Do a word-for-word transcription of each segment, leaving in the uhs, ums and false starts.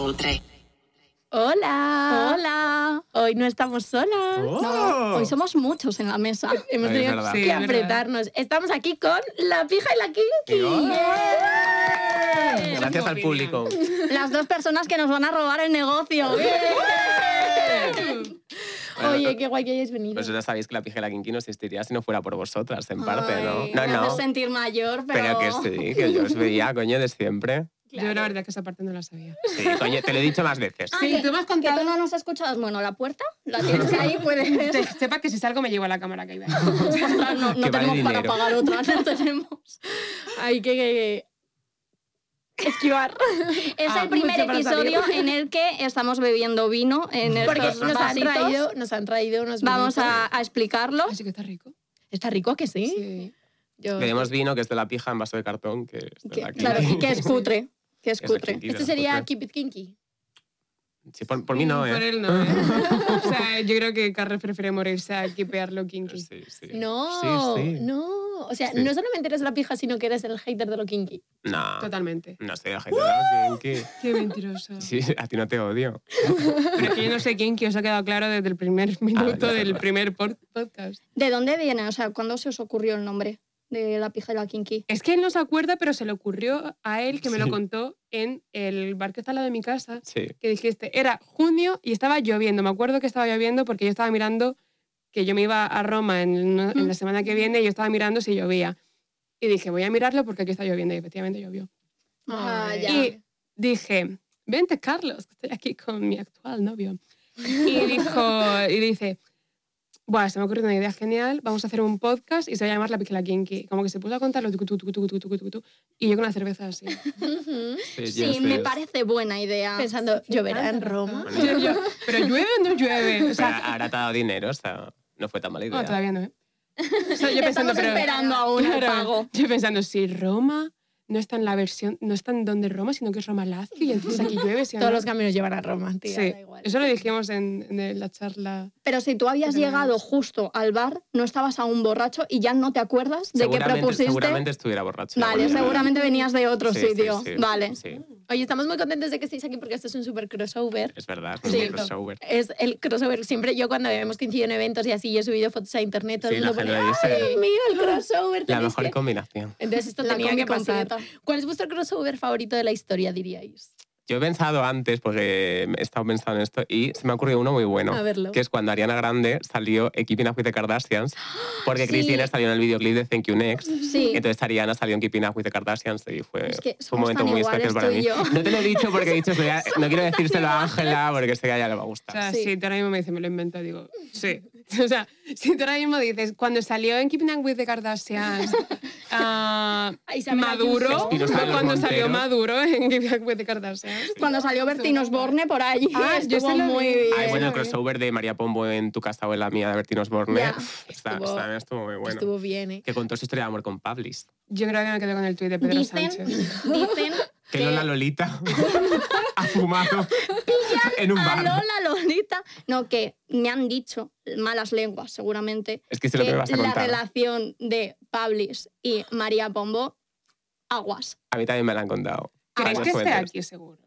cutre. Hola. Hola. Hoy no estamos solas. Oh. No, hoy somos muchos en la mesa. Hemos Ay, tenido es verdad. que Sí, es apretarnos. Estamos aquí con la pija y la kinky. ¡Oh! ¡Yeah! Gracias al público. Las dos personas que nos van a robar el negocio. Bueno, Oye, qué guay que hayáis venido. Pues ya sabéis que la pija y la kinky no existiría si no fuera por vosotras, en parte, Ay, ¿no? me No, no. haces sentir mayor, pero... Pero que sí, que yo os veía, coño, de siempre. Claro. Yo la verdad que esa parte no la sabía. Sí, coño, te lo he dicho más veces. Ah, Sí, que, tú me has que contado. tú no nos escuchas. Bueno, la puerta la tienes ahí, puedes... Se- Sepa que si salgo me llevo a la cámara que hay ahí. Ostras, no, no Que vale tenemos para dinero. pagar otra, no tenemos. Hay que, que- que esquivar. Es Ah, el primer mucho para episodio salir. en el que estamos bebiendo vino en Porque estos nos han, vasitos. traído, nos han traído unos Vamos vinitos. a, a explicarlo. Así que está rico. ¿Está rico que sí? Sí. Yo- Tenemos vino que es de la pija en vaso de cartón, que es de Que, la claro, kinky. y que es cutre. Que es Es de cutre. kinky. Este de sería cutre. Keep It Kinky. Sí, por, por mí no, ¿eh? Por él no, ¿eh? O sea, yo creo que Carlos prefiere morirse a kipearlo kinky. Sí, sí. No, Sí, sí. no. O sea, Sí. no solamente eres la pija, sino que eres el hater de lo kinky. No, Totalmente. no soy la gente de la kinky. Qué mentiroso. Sí, a ti no te odio. Pero es que yo no sé kinky, os ha quedado claro desde el primer minuto ya, del verdad. primer por- podcast. ¿De dónde viene? O sea, ¿cuándo se os ocurrió el nombre de la pija y la kinky? Es que él no se acuerda, pero se le ocurrió a él, que me lo Sí. contó en el bar que está al lado de mi casa, Sí. que dijiste, era junio y estaba lloviendo. Me acuerdo que estaba lloviendo porque yo estaba mirando que yo me iba a Roma en, en la semana que viene y yo estaba mirando si llovía. Y dije, voy a mirarlo porque aquí está lloviendo. Y efectivamente llovió. Ah, Ay. ya. Y dije, vente, Carlos, que estoy aquí con mi actual novio. Y dijo, y dice, bueno, se me ha ocurrido una idea genial, vamos a hacer un podcast y se va a llamar La Pija y la Kinky. Como que se puso a contar los tucu, tucu, tucu, tucu, tucu, tucu, tucu, y yo con la cerveza así. Ujú. Sí, Sí, yes, me yes. parece buena idea. Pensando, ¿lloverá en Roma? Yo- yo, pero llueve o no llueve. O Pero sea, ahora te ha dado dinero, o sea, no fue tan mala idea. no, todavía no, ¿eh? O sea, yo pensando, Estamos pero, esperando aún el claro, pago. yo pensando, si Roma no está en la versión, no está en donde Roma, sino que es Roma Lazio y entonces aquí llueve. ¿sí o Todos no? los caminos llevan a Roma, tía, Sí, da igual. eso lo dijimos en, en la charla. Pero si tú habías Pero llegado no. justo al bar, no estabas aún borracho y ya no te acuerdas de que Seguramente- propusiste... Seguramente estuviera borracho. Vale, Bueno, seguramente venías de otro sí, sí, sitio. sí, Vale. sí. Oye, estamos muy contentos de que estéis aquí porque esto es un súper crossover. Es verdad, es Sí. un crossover. Es el crossover. Siempre yo cuando hemos coincidido en eventos y así y he subido fotos a internet, todo Sí, el la mundo pone, gente ¡ay, dice- Dios mío, el crossover! La tenéis mejor que-". combinación. Entonces esto La tenía combi que pasar. completa. ¿Cuál es vuestro crossover favorito de la historia, diríais? Yo he pensado antes, porque he estado pensando en esto, y se me ha ocurrido uno muy bueno. A verlo. Que es cuando Ariana Grande salió en Keeping Up with the Kardashians, porque Sí. Kris Jenner salió en el videoclip de Thank You Next. Sí. Entonces Ariana salió en Keeping Up with the Kardashians y fue, Es que fue un somos momento tan muy iguales, especial para tú y mí. yo. No te lo he dicho porque he dicho, "Voy a- no quiero decírselo a Ángela porque sé que a ella le va a O gustar". sea, Sí. si tú ahora mismo me dices, me lo invento, digo, sí. O sea, si tú ahora mismo dices, cuando salió en Keeping Up with the Kardashians, ah, A Isabel Maduro, Ayuso. Espinosa fue de los cuando salió Monteros. Maduro en Keeping Up with the Kardashians. Cuando salió Bertín Osborne por allí, Ah, yo estuvo se lo muy vi. bien. Ay, bueno, el Sí. crossover de María Pombo en tu casa o en la mía de Bertín Osborne. Ya. uf, Está, Estuvo- está- estuvo muy bueno. Estuvo bien, ¿eh? Que contó su historia de amor con Pablis. Yo creo que me quedo con el tuit de Pedro Dicen, Sánchez. dicen Que Lola Lolita ha fumado en un a bar. Lola Lolita, no, que me han dicho, malas lenguas seguramente, Es que sé lo que me vas a la contar. relación de Pablis y María Pombo, aguas. A mí también me la han contado. ¿Creéis Varias que esté fuentes. aquí seguro?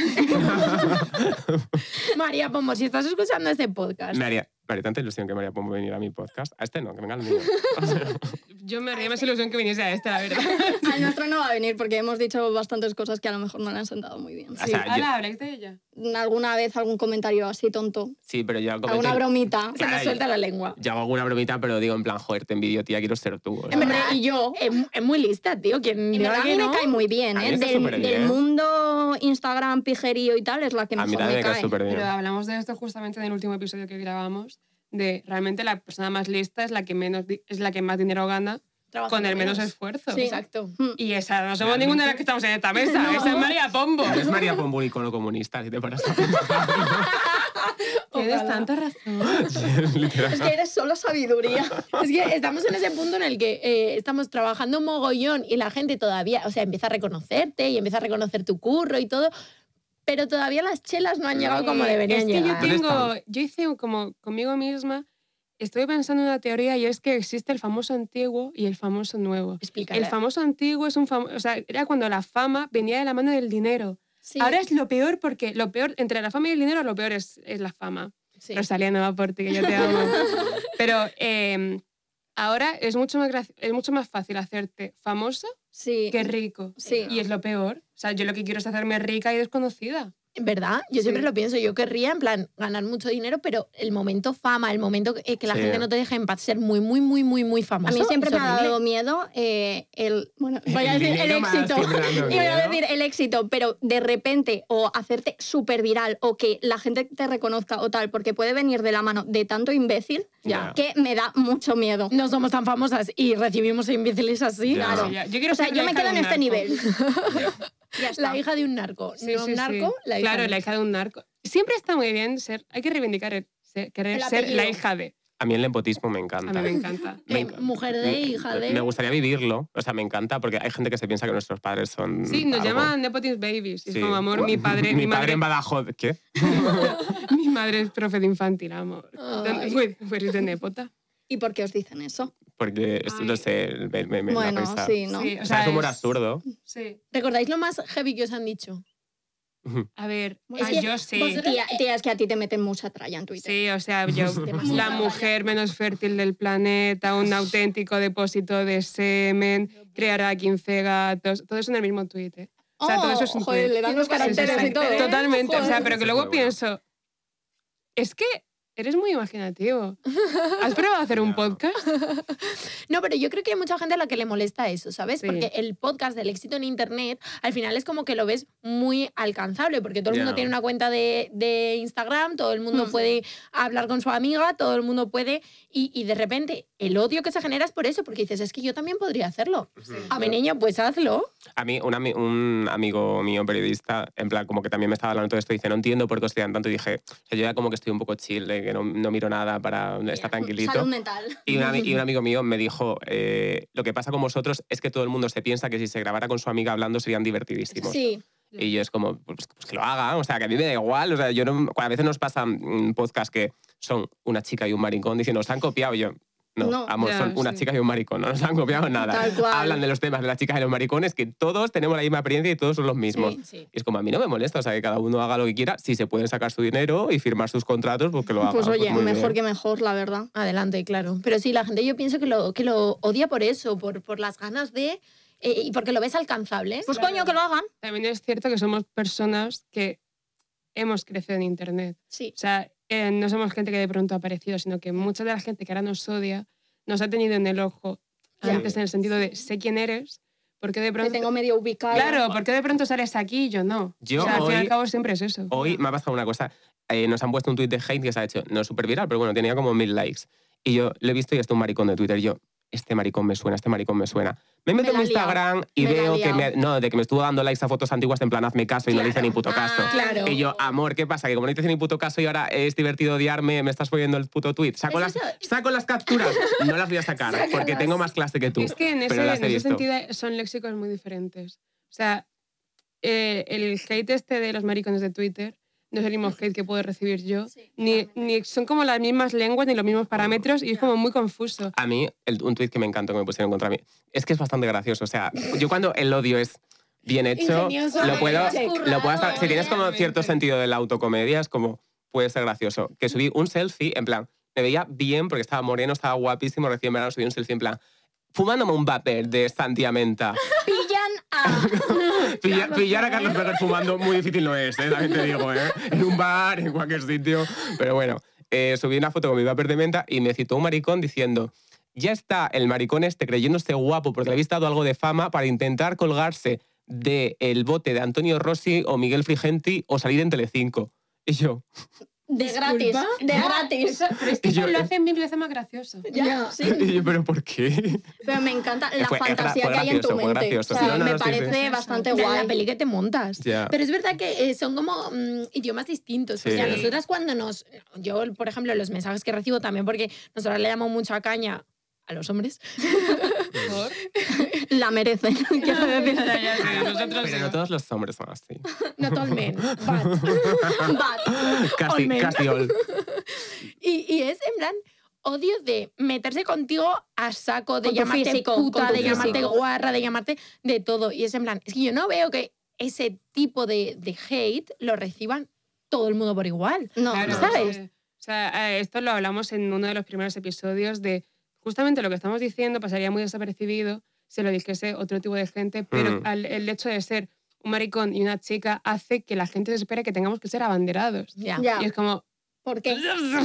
María Pombo, si estás escuchando este podcast, Me haría, me haría tanta ilusión que María Pombo viniera a mi podcast. A este no, que venga al mío. Yo me haría más ilusión que viniese a este, la verdad. Al nuestro no va a venir porque hemos dicho bastantes cosas que a lo mejor no le han sentado muy bien. O Sí. sea, yo- Ala, ¿habláis de ella? Alguna vez algún comentario así tonto, sí, pero yo comento- alguna bromita. se me Ay. suelta la lengua. Yo hago alguna bromita, pero digo en plan, joder, te envidio, tía, quiero ser tú. o sea. En verdad, y yo... Es, es muy lista, tío. Quien En diga verdad a que mí no, me cae muy bien, A mí ¿eh? me cae Del, superbién. del mundo Instagram, pijerío y tal, es la que a mejor mí también me me cae cae. súper bien. Pero hablamos de esto justamente en el último episodio que grabamos, de realmente la persona más lista es la que, menos, di- es la que más dinero gana Trabajando con el menos menos. esfuerzo. Sí. Exacto. Y esa no somos ninguna de las que estamos en esta mesa. Esa es María Pombo. No es María Pombo un icono comunista, si te paras a pensar. Tienes Ojalá. tanta razón. Literal. Es que eres solo sabiduría. Es que estamos en ese punto en el que eh, estamos trabajando un mogollón y la gente todavía, o sea, empieza a reconocerte y empieza a reconocer tu curro y todo, pero todavía las chelas no han llegado como Eh, deberían es que llegar. yo ¿Dónde tengo, están? yo hice un- como conmigo misma, estoy pensando en una teoría y es que existe el famoso antiguo y el famoso nuevo. Explícala. El famoso antiguo es un famo- o sea, era cuando la fama venía de la mano del dinero. Sí. Ahora es lo peor porque lo peor, entre la fama y el dinero, lo peor es, es la fama. Sí. Rosalía, no aporte, que yo te amo. Pero eh, ahora es mucho, más graci- es mucho más fácil hacerte famoso Sí. que rico. Sí. Y es lo peor. O sea, yo lo que quiero es hacerme rica y desconocida. ¿Verdad? Yo Sí. siempre lo pienso. Yo querría, en plan, ganar mucho dinero, pero el momento fama, el momento que, que la Sí. gente no te deje en paz, ser muy, muy, muy, muy, muy A famoso. mí siempre es me ha horrible. dado miedo eh, el... Bueno, voy a El decir el dinero me da éxito. siempre dando Iba a miedo. decir el éxito, pero de repente o hacerte súper viral o que la gente te reconozca o tal, porque puede venir de la mano de tanto imbécil Ya. que me da mucho miedo. No somos tan famosas y recibimos imbéciles así. Ya. Claro. Sí, ya. Yo quiero O sea, ser yo la me hija quedo de en un este narco. nivel. Ya está. La hija de un narco. Sí, no sí, un narco, sí. la hija Claro, de... la hija de un narco. Siempre está muy bien ser... Hay que reivindicar el, ser, querer El ser la apellido. hija de... A mí el nepotismo me A encanta. mí me encanta. Me Eh, enc- mujer de, hija de... Me gustaría vivirlo, o sea, me encanta porque hay gente que se piensa que nuestros padres son Sí, nos algo. llaman Nepotism Babies. Y Sí. Es como, amor, mi padre... Mi, mi padre madre, en Badajoz, ¿qué? mi madre es profe de infantil, amor. Ay. Pues pues de nepota. ¿Y por qué os dicen eso? Porque, es- Ay. no sé, me, me, me da Bueno, risa. sí, ¿no? Sí, O sea, es humor es- absurdo. Sí. ¿Recordáis lo más heavy que os han dicho? A ver, Es ay, que yo sí. vosotros- Tía, tía, es que a ti te meten mucha tralla en Twitter. Sí, o sea, yo, Demasiado. la mujer menos fértil del planeta, un auténtico depósito de semen, creará quince gatos, todo eso en el mismo tuit. ¿eh? O sea, todo eso es un Oh, joder, tuit. le dan los Sí, sí, caracteres sí. y todo. ¿eh? Totalmente, o sea, Joder. pero que Eso es luego muy bueno. pienso, es que eres muy imaginativo. ¿Has probado hacer un Ya. podcast? No, pero yo creo que hay mucha gente a la que le molesta eso, ¿sabes? Sí. Porque el podcast del éxito en Internet, al final es como que lo ves muy alcanzable, porque todo el Ya. mundo tiene una cuenta de, de Instagram, todo el mundo Mm. puede hablar con su amiga, todo el mundo puede... Y, y de repente el odio que se genera es por eso, porque dices, es que yo también podría hacerlo. A mi niño, pues hazlo. A mí, un, ami- un amigo mío periodista, en plan, como que también me estaba hablando de todo esto, dice, no entiendo por qué os tiran tanto. Y dije, o sea, yo ya como que estoy un poco chill, de que no, no miro nada para estar tranquilito. Salud mental. Y un, ami- y un amigo mío me dijo, eh, lo que pasa con vosotros es que todo el mundo se piensa que si se grabara con su amiga hablando serían divertidísimos. Sí. Y yo es como, pues, pues que lo haga, o sea, que a mí me da igual. O sea, yo no, a veces nos pasan mm, podcasts que son una chica y un maricón diciendo, nos han copiado. Y yo, no, No. amor, Ya, son una sí. chica y un maricón, no nos han copiado nada. Tal cual. Hablan de los temas de las chicas y los maricones, que todos tenemos la misma experiencia y todos son los mismos. Sí. Sí. Y es como, a mí no me molesta, o sea, que cada uno haga lo que quiera. Si se pueden sacar su dinero y firmar sus contratos, pues que lo haga. Pues oye, muy mejor bien. que mejor, la verdad. Adelante, claro. Pero sí, la gente yo pienso que lo, que lo odia por eso, por, por las ganas de... eh, y porque lo ves alcanzable. Pues Claro. coño, que lo hagan. También es cierto que somos personas que hemos crecido en Internet. Sí. O sea, eh, no somos gente que de pronto ha aparecido, sino que mucha de la gente que ahora nos odia nos ha tenido en el ojo Ya. antes en el sentido de sé quién eres, porque de Te pronto... tengo medio ubicado. Claro, porque de pronto sales aquí y yo no. Yo o sea, al fin y hoy- al cabo siempre es eso. Hoy me ha pasado una cosa. Eh, nos han puesto un tuit de hate que se ha hecho, no súper viral, pero bueno, tenía como mil likes. Y yo lo he visto y está un maricón de Twitter. Y yo, este maricón me suena, este maricón me suena. Me meto Me en la mi ha liado. Instagram y Me la ha veo que me, liado. no, de que me estuvo dando likes a fotos antiguas en plan hazme caso y no le hice ni puto caso. Ah, Claro. Y yo, amor, ¿qué pasa? Que como no te hice ni puto caso y ahora es divertido odiarme, me estás poniendo el puto tweet. Saco, Es las, eso. saco las capturas. No las voy a sacar porque Sácalas. tengo más clase que tú. Es que en ese, pero las en he ese visto. sentido son léxicos muy diferentes. O sea, eh, el hate este de los maricones de Twitter no es el mismo hate que puedo recibir yo. Sí, Ni, ni son como las mismas lenguas ni los mismos parámetros y es como muy confuso. A mí, el- un tuit que me encantó que me pusieron contra mí, es que es bastante gracioso. O sea, yo cuando el odio es bien hecho, Ingenioso, lo puedo, check. lo puedo hasta- si tienes como Obviamente. cierto sentido de la autocomedia, es como, puede ser gracioso. Que subí un selfie, en plan, me veía bien porque estaba moreno, estaba guapísimo, recién verano, subí un selfie en plan, fumándome un vapor de Santiamenta. Pillan a... Pilla- pillar a Carlos Berger fumando muy difícil no es, ¿eh? También te digo, ¿eh? En un bar, en cualquier sitio. Pero bueno, eh, subí una foto con mi vapor de menta y me citó un maricón diciendo, ya está el maricón este creyéndose guapo porque le habéis dado algo de fama para intentar colgarse del bote de Antonio Rossi o Miguel Frigenti o salir en Telecinco. Y yo, De gratis. De gratis. Eso- pero es que Y yo- eso lo hace mil veces más gracioso. Ya, sí. y yo, ¿pero por qué? Pero me encanta la Fue- fue fantasía gra- que hay en tu fue mente. gracioso, O sí, sea, no, no, me no, sí, parece sí. bastante La, guay. la peli que te montas. Ya. Pero es verdad que eh, son como mm, idiomas distintos. Sí. O sea, nosotras cuando nos... Yo, por ejemplo, los mensajes que recibo también, porque nosotras le damos mucha caña a los hombres. ¿Por? La merecen. Quiero decir. Ya, ya, ya, nosotros Pero no todos los hombres son así. No todo el men, but. Bad. Casi, Olmen. casi all. Y, y es en plan odio de meterse contigo a saco, de Con tu llamarte físico, puta, con tu de llamarte físico. guarra, de llamarte de todo. Y es en plan, es que yo no veo que ese tipo de, de hate lo reciban todo el mundo por igual. No, Claro, ¿sabes? sí. O sea, eh, esto lo hablamos en uno de los primeros episodios de justamente lo que estamos diciendo pasaría muy desapercibido si lo dijese otro tipo de gente, pero Mm. al- el hecho de ser un maricón y una chica hace que la gente se espere que tengamos que ser abanderados. Ya. Ya. Y es como... ¿Por qué?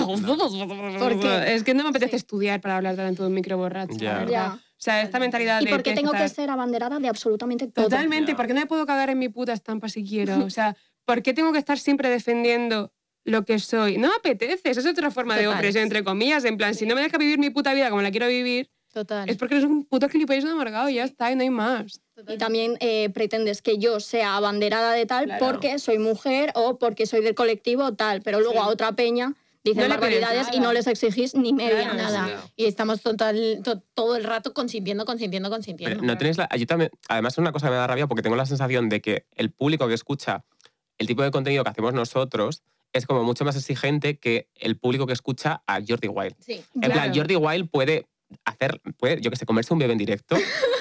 ¿Por qué? Es que no me apetece Sí. estudiar para hablar delante de un micro borracho, Ya. la verdad. Ya. O sea, esta mentalidad ¿Y de... por qué tienes tengo que estar- ser abanderada de absolutamente todo? Totalmente, Ya. ¿por qué no me puedo cagar en mi puta estampa si quiero? O sea, ¿por qué tengo que estar siempre defendiendo lo que soy? No me apetece, esa es otra forma de Total. opresión, entre comillas, en plan, si no me deja vivir mi puta vida como la quiero vivir, Total. es porque eres un puto gilipollas un amargado y ya está, y no hay más. Y también eh, pretendes que yo sea abanderada de tal Claro. porque soy mujer o porque soy del colectivo o tal, pero luego Sí. a otra peña dicen No le pides barbaridades y nada. no les exigís ni media. Claro, Nada. sí. Y estamos total, to- todo el rato consintiendo, consintiendo, consintiendo. Pero no tenéis la, yo también, además es una cosa que me da rabia porque tengo la sensación de que el público que escucha el tipo de contenido que hacemos nosotros es como mucho más exigente que el público que escucha a Jordi Wild. Sí. En Claro. plan, Jordi Wild puede hacer, puede, yo que sé, comerse un bebé en directo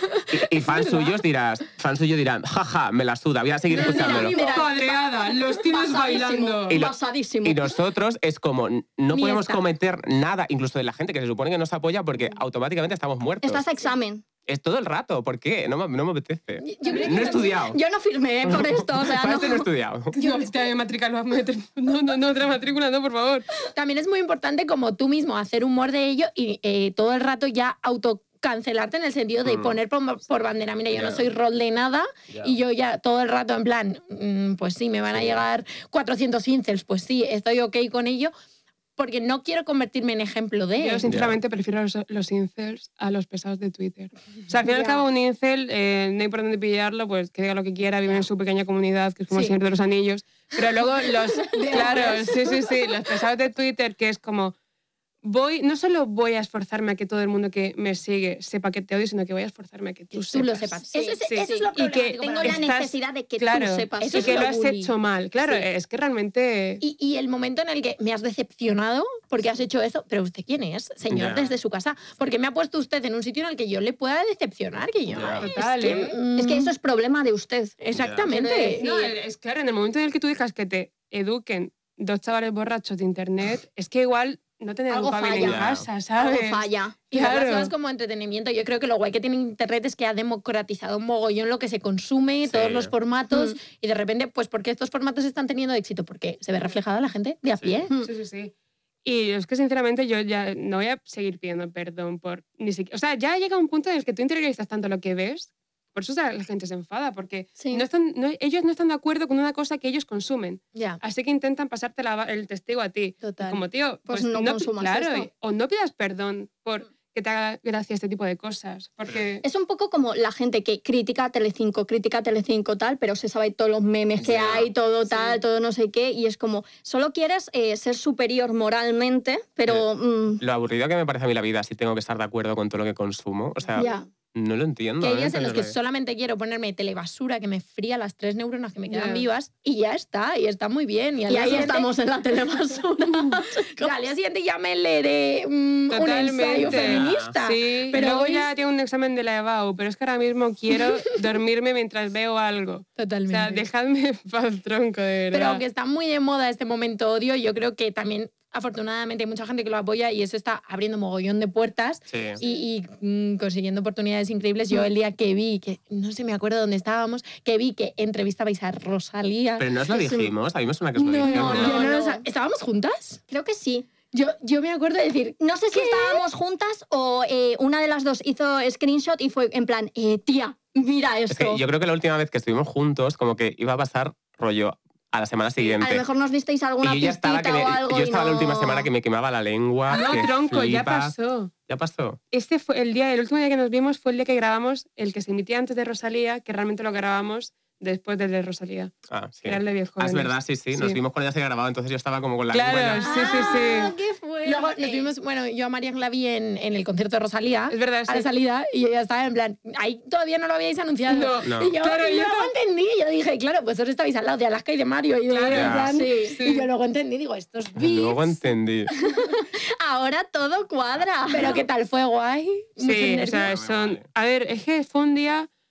y, y fans suyos dirás, fans suyos dirán, jaja, me la suda, voy a seguir escuchándolo. Mira, Padreada, los tíos bailando. Y lo- Pasadísimo. Y nosotros es como, no Ni podemos esta. cometer nada, incluso de la gente que se supone que nos apoya, porque automáticamente estamos muertos. Estás a examen. Es todo el rato, ¿por qué? No, me- no me apetece. Yo creo que No he estudiado. Yo no firmé por esto, o sea, Para no. esto no he estudiado. Yo, hostia, matrícula, no, no, no, otra matrícula, no, por favor. También es muy importante como tú mismo hacer humor de ello y eh, todo el rato ya autocancelarte en el sentido de Mm. poner por, por bandera, mira, yo no Ya. soy rol de nada Ya. y yo ya todo el rato en plan, mm, pues sí, me van a llegar cuatrocientos incels, pues sí, estoy ok con ello, porque no quiero convertirme en ejemplo de Yo, él. sinceramente, prefiero a los, los incels a los pesados de Twitter. O sea, al fin y al Ya. cabo, un incel, eh, no hay por dónde pillarlo, pues que diga lo que quiera, vive en su pequeña comunidad, que es como Sí. el Señor de los Anillos. Pero luego los... claro, sí, sí, sí, los pesados de Twitter, que es como... Voy, no solo voy a esforzarme a que todo el mundo que me sigue sepa que te odio, sino que voy a esforzarme a que tú, Tú lo sepas. sepas. Sí, eso es, sí, eso es sí. lo Y que problemático Tengo para la mí. estás- necesidad de que Claro, tú sepas. Eso y es que lo lo has bully. hecho mal. Claro, Sí. es que realmente... Y, y el momento en el que me has decepcionado porque has hecho eso, pero ¿usted quién es, señor, Ya. desde su casa? Porque me ha puesto usted en un sitio en el que yo le pueda decepcionar, que yo... Ya. es Total, que, ¿eh? mm, Es que eso es problema de usted. Exactamente. No, es claro, en el momento en el que tú dejas que te eduquen dos chavales borrachos de internet, es que igual no tener Algo educado bien en falla. casa, ¿sabes? Algo falla. Y las Claro. cosas como entretenimiento, yo creo que lo guay que tiene Internet es que ha democratizado un mogollón lo que se consume, Sí. todos los formatos, Mm. y de repente, pues ¿por qué estos formatos están teniendo éxito? Porque se ve reflejada la gente de a Sí. pie. Mm. Sí, sí, sí. Y es que sinceramente yo ya no voy a seguir pidiendo perdón por ni siquiera... O sea, ya llega un punto en el que tú interiorizas tanto lo que ves, por eso la gente se enfada, porque Sí. no están, no- ellos no están de acuerdo con una cosa que ellos consumen. Ya, Así que intentan pasarte la- el testigo a ti. total. Como, tío, Pues pues, no pi- consumas claro, esto. y- o no pidas perdón por que te haga gracia este tipo de cosas. Porque... Es un poco como la gente que critica a Telecinco, critica a Telecinco tal, pero se sabe todos los memes que Ya, hay, todo sí. tal, todo no sé qué, y es como, solo quieres eh, ser superior moralmente, pero... mm, Lo aburrido que me parece a mí la vida si tengo que estar de acuerdo con todo lo que consumo. O sea, ya. no lo entiendo. Que hay ¿eh? días en los que Tenerlo ahí. solamente quiero ponerme telebasura que me fría las tres neuronas que me quedan Ya. vivas y ya está, y está muy bien. Y, al Y día ahí siguiente- estamos en la telebasura. y al día siguiente ya me leeré mm, un ensayo feminista. Sí, Pero luego hoy ya es- tengo un examen de la EBAU, pero es que ahora mismo quiero dormirme mientras veo algo. O Totalmente. sea, dejadme pa'l tronco, de verdad. Pero aunque está muy de moda este momento odio, yo creo que también, afortunadamente, hay mucha gente que lo apoya y eso está abriendo mogollón de puertas Sí. y, y, mm, consiguiendo oportunidades increíbles. Yo el día que vi, que no sé, me acuerdo dónde estábamos, que vi que entrevistabais a Rosalía. Pero no os lo Es un- dijimos, a mí me suena que os lo no, dijimos. no, no, yo no lo no. sab- ¿Estábamos juntas? Creo que sí. Yo, yo me acuerdo de decir, No sé si estábamos juntas o eh, una de las dos hizo screenshot y fue en plan, eh, tía, mira Es esto. que yo creo que la última vez que estuvimos juntos, como que iba a pasar rollo a la semana siguiente. A lo mejor nos disteis alguna y yo ya estaba pistita que me- o algo yo y estaba la no- última semana que me quemaba la lengua. No, que tronco, ya flipas. pasó. Ya pasó. Este fue el día, el último día que nos vimos fue el día que grabamos el que se emitía antes de Rosalía, que realmente lo grabamos después del de Rosalía. Ah, sí. Era el de Diez Ah, es Jóvenes. verdad, sí, sí, Nos Sí. vimos cuando ya se grababa, entonces yo estaba como con la Claro, lengua ya. sí, sí, sí. Ah, qué fuerte. luego nos vimos, bueno, yo a Marian la vi en, en el concierto de Rosalía. Es verdad, A la sí. salida y yo ya estaba en plan, ahí todavía no lo habíais anunciado. No, No. Y yo, Claro, y yo yo luego entendí, yo dije, claro, pues vosotros estabais al lado de Alaska y de Mario. Y yo, Claro, en plan, sí, sí. y yo luego entendí, digo, estos beats. Luego entendí. Ahora todo cuadra. Pero ¿qué tal? ¿Fue guay? Mucho Sí, o nervio. sea, son... A ver, es que fue un día...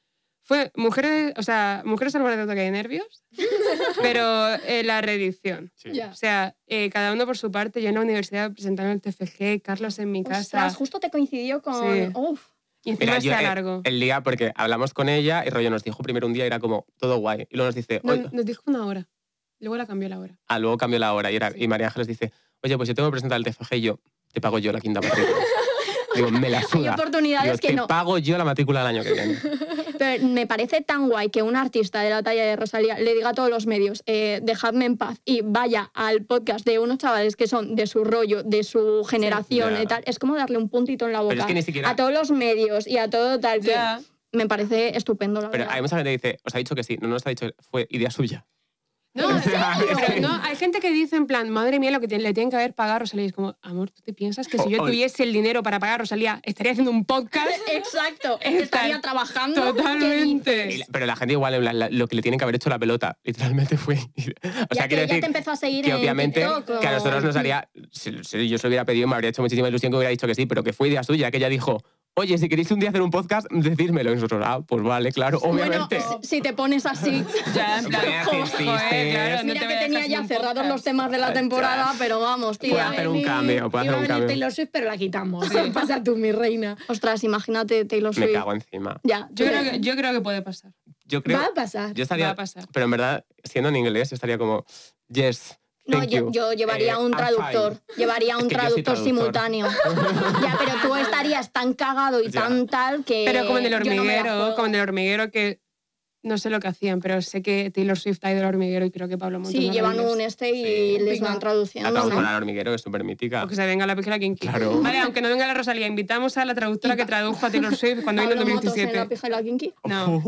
Fue Mujeres, o sea, Mujeres al borde de ataque de nervios, pero eh, la reedición. Sí. Ya. O sea, eh, cada uno por su parte. Yo en la universidad presentando el T F G, Carlos en mi casa. Ostras, justo te coincidió con... Sí. Uf. Y encima Mira, yo, se eh, alargó. el día, porque hablamos con ella y rollo nos dijo primero un día y era como todo guay. Y luego nos dice, No, oye, nos dijo una hora. Luego la cambió la hora. ah, luego cambió la hora y, era, y María Ángeles dice, oye, pues yo tengo que presentar el T F G y yo, te pago yo la quinta matrícula. Digo, me la Hay suda. oportunidades Digo, que te no. pago yo la matrícula del año que viene. Pero me parece tan guay que un artista de la talla de Rosalía le diga a todos los medios, eh, dejadme en paz, y vaya al podcast de unos chavales que son de su rollo, de su generación ya. y tal. Es como darle un puntito en la boca Pero es que ni siquiera... a todos los medios y a todo tal que Ya. me parece estupendo, la Pero verdad. hay mucha gente que dice, os ha dicho que sí, no nos ha dicho, fue idea suya. No, O sea, pero es que- no, hay gente que dice en plan, madre mía, lo que te- le tienen que haber pagado a Rosalía. Y es como, amor, ¿tú te piensas que si O- yo o- tuviese el dinero para pagar a Rosalía, estaría haciendo un podcast? Exacto, Está- estaría trabajando. ¿qué Totalmente. dices? Y la- Pero la gente igual, en plan, la- lo que le tienen que haber hecho la pelota, literalmente fue... O Ya sea, que quiero ya decir te empezó a seguir que en obviamente TikTok, que a o- nosotros nos haría... Si, si yo se lo hubiera pedido, me habría hecho muchísima ilusión que hubiera dicho que sí, pero que fue idea suya, que ella dijo, oye, si queréis un día hacer un podcast, decídmelo. Y nosotros, ah, pues vale, claro, obviamente. Bueno, si si te pones así... Ya, en plan, Voy a hacer joder, chistes. claro, no Mira te que voy a tenía dejar ya sin un cerrados podcast. los temas de la Ya. temporada, pero vamos, Puedo tía. hacer un cambio, puedo hacer Iba a un venir cambio. Taylor Swift, pero la quitamos. Pasa tú, mi reina. Ostras, imagínate Taylor Swift. Me cago encima. Ya, Yo tú creo, te- que, yo creo que puede pasar. Yo creo... Va a pasar. Yo estaría... Va a pasar. Pero en verdad, siendo en inglés, yo estaría como, yes, No, thank yo, you. yo llevaría Eh, un I'm traductor. fine. Llevaría Es un que yo soy traductor, traductor. simultáneo. Ya, pero tú estarías tan cagado y Ya. tan tal que. Pero como en el yo no me la hormiguero, juego. como en el hormiguero que no sé lo que hacían, pero sé que Taylor Swift ha ido al hormiguero y creo que Pablo Montón Sí, no llevan lo un es. este y Sí. les van Venga. La traduciendo, traductora ¿no? al hormiguero, que es súper mítica. O que se venga la pija la Kinky. Claro. Vale, aunque no venga la Rosalía, invitamos a la traductora que tradujo a Taylor Swift cuando vino en Pablo Motos en la dos mil diecisiete. pija y la kinky. No,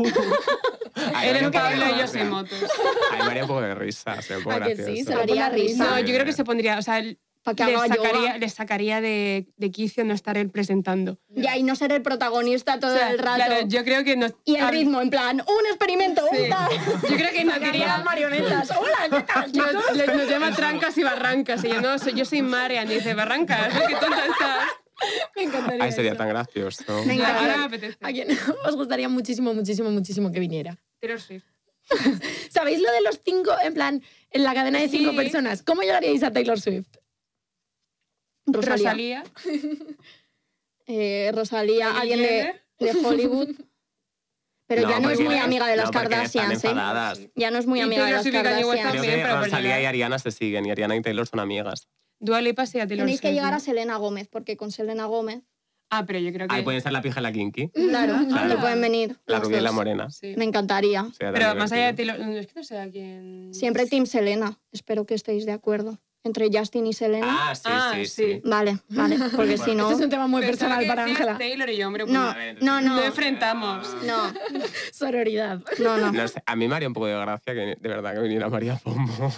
Ay, él María, es un poco de Pablo y yo gracia. soy Motos. Ay, María, un poco de risa, se un poco ¿A que sí? gracioso. Se lo Haría pone a risa. No, yo creo que se pondría, o sea, él Para que le haga sacaría, yoga. le sacaría de, de quicio no estar él presentando. Ya, y no ser el protagonista todo O sea, el rato. claro, yo creo que nos... Y el a- ritmo, en plan, un experimento, Sí. un tal. Yo creo que nos diría... marionetas. Hola, ¿qué tal? Nos, le- nos llama trancas y barrancas. Y yo, no, soy, yo soy Marian. Y dice, barrancas, qué tonta estás. Me encantaría. Ay, sería eso. tan gracioso. Venga, Ya, ahora a me ver. apetece. ¿A quién os gustaría muchísimo, muchísimo, muchísimo que viniera? Taylor Swift. ¿Sabéis lo de los cinco, en plan, en la cadena de cinco Sí. personas? ¿Cómo llegaríais a Taylor Swift? Rosalía. Rosalía. Eh, Rosalía, Kylie alguien de, Jenner. de Hollywood. Pero ya no es porque- muy amiga de las no, porque están Kardashians, ¿eh? enfadadas. Ya no es muy Y amiga de Taylor las Swift y Kanye West Kardashians. Creo También, que pero por Rosalía llegar. y Ariana se siguen y Ariana y Taylor son amigas. Dua Lipa sí a Taylor Tenéis que Swift. llegar a Selena Gómez, porque con Selena Gómez, Ah, pero yo creo que... Ahí pueden estar la pija y la kinky. claro, Claro. no pueden venir. La las rubia y la dos. morena. Sí. Me encantaría. Sería tan Pero más allá de divertido. Taylor... no, es que no sé a quién... Siempre Team Selena. Espero que estéis de acuerdo. Entre Justin y Selena. Ah, sí, Ah, sí, sí. sí. Vale, vale. Porque si no. Este es un tema muy Pensaba personal que para decías Ángela. Taylor y yo, hombre, pues No, a ver, no, no. No enfrentamos. No, Sororidad. no, no. No sé, a mí me haría un poco de gracia que de verdad que viniera María Pombo.